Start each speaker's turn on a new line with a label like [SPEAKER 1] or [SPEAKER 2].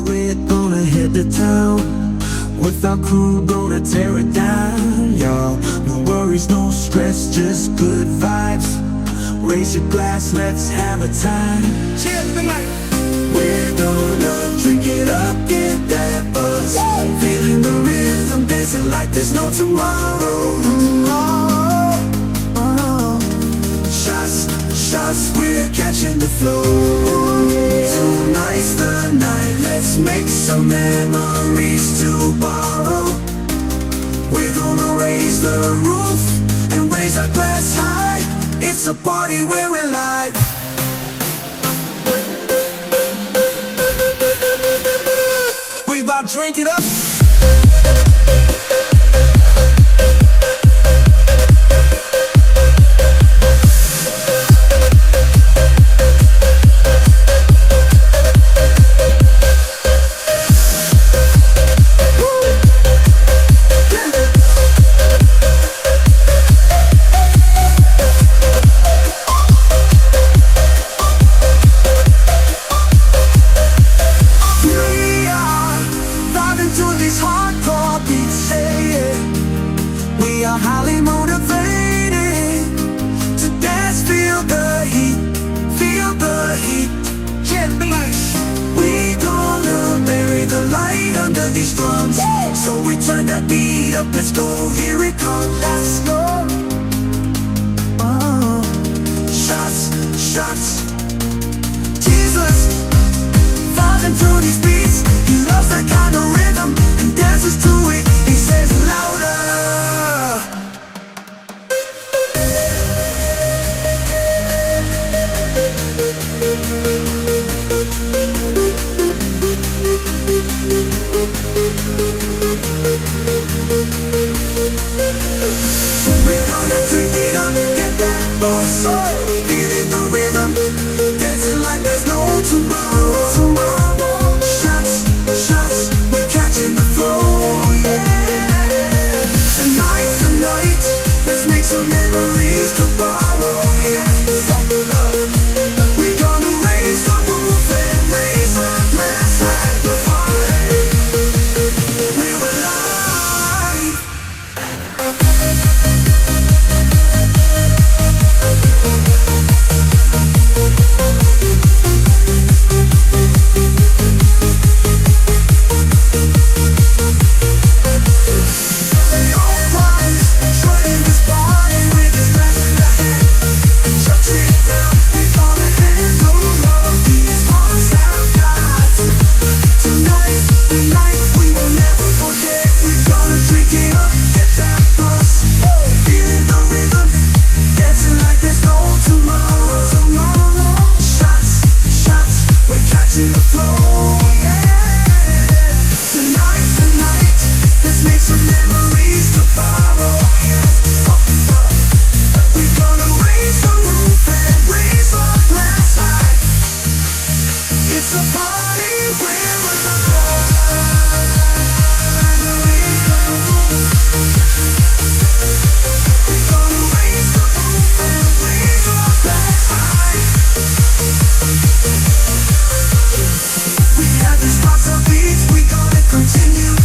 [SPEAKER 1] we're gonna hit the town. With our crew, gonna tear it down, y'all. No worries, no stress, just good vibes. Raise your glass, let's have a time. Cheers tonight. We're gonna drink it up, get that buzz. Feeling the rhythm, dancing like there's no tomorrow. Shots, shots, we're catching the flow. Tonight's the night, let's make some memories to borrow. We're gonna raise the roof and raise our glass high. It's a party where we're live. We about to drink it up. We are highly motivated to dance, feel the heat, feel the heat. We gonna bury the light under these drums. So we turn that beat up, let's go, here it comes, let's go. Oh. Shots, shots, Jesus, falling through these beats. He loves that kind of rhythm and dances to it. He says louder. We're gonna drink it up, get that boss. Feeling the rhythm, dancing like there's no tomorrow. Shots, shots, we're catching the flow, yeah. Tonight's the night, let's make some memories to borrow, yeah. We're gonna raise the roof and raise our glass high to party. We're alive. It's a party where we're alive. We're gonna raise the roof and raise our glass high. We have these lots of beats, we gonna continue.